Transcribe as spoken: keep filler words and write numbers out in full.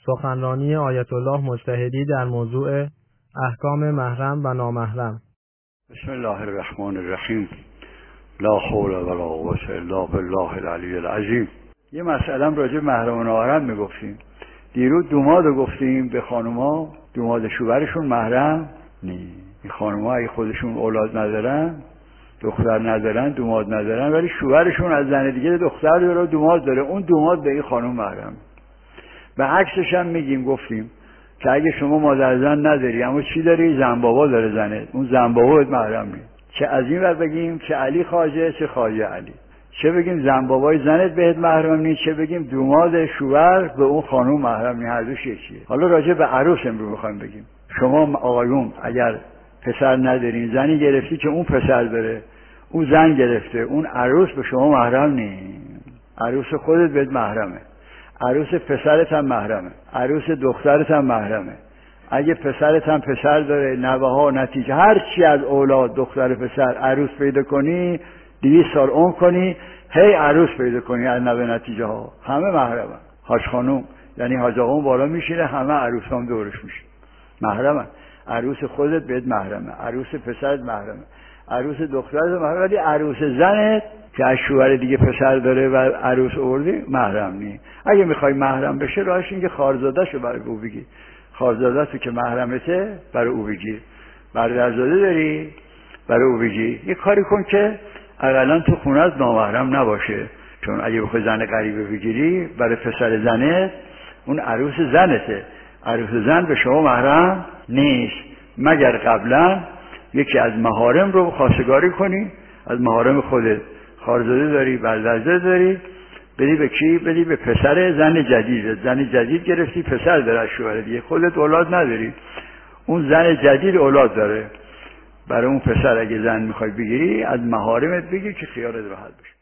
سخنرانی آیت الله مجتهدی در موضوع احکام محرم و نامحرم. بسم الله الرحمن الرحیم. لا حول ولا قوة الا بالله العلی العظیم. یه مسئله راجع به محرم و نامحرم میگفتیم. دیروز دوماد رو گفتیم به خانوما، دوماد شوهرشون محرم نیست. این خانوما اگه خودشون اولاد ندارن، دختر ندارن، دوماد ندارن، ولی شوهرشون از زن دیگه دختر داره و دوماد داره، اون دوماد به این خانم محرم. به عکسش هم میگیم، گفتیم که اگه شما مادر زن نداری اما چی داری؟ زن بابا داره زنت، اون زن بابا محرم نیست. چه از این ور بگیم که علی خواجه، چه خواجه علی، چه بگیم زن بابای زنت بهت محرم نیست، چه بگیم دوماد شوهر به اون خانم محرم نیست. هر دوش یکیه. حالا راجع به عروس امروز میخوایم بگیم. شما آقایون اگر پسر ندارین، زنی گرفتی که اون پسر داره، اون زن گرفته، اون عروس به شما محرم نیست. عروس خودت بهت محرمه، عروس پسرت هم محرمه، عروس دخترت هم محرمه. اگه پسرت هم پسر داره، نوه ها، نتیجه هر چی از اولاد دختر پسر عروس پیدا کنی، دویست سال عمر کنی، هی عروس پیدا کنی از نوه نتیجه ها، همه محرمه. حاج خانوم یعنی حاج آقا بالا میشینه، همه عروس هم دورش میشه، محرمه. عروس خودت بهت محرمه، عروس پسرت محرمه، عروس دخترت محرمه، ولی عروس زنت که از شوهر دیگه پسر داره و عروس آوردی محرم نی. اگه میخوای محرم بشه راهش اینه که خارزاده‌شو برای او بگی، خارزاده تو که محرمته برای او بگیر. برادرزاده داری برای او بگی. یه کاری کن که اقلا تو خونت نامحرم نباشه، چون اگه بخوای زن غریبه بگیری برای پسر زنت، اون عروس زنته، عروس زن به شما محرم نیست، مگر قبلا یکی از محارم رو خواستگاری کنی. از محارم خودت خارزاده داری، برادرزاده داری، بدی به کی؟ بدی به پسر زن جدید. زن جدید گرفتی، پسر داره شوهر دیگه، خودت اولاد نداری، اون زن جدید اولاد داره. برای اون پسر اگه زن میخوای بگیری، از محارمت بگیر که خیالت راحت بشه.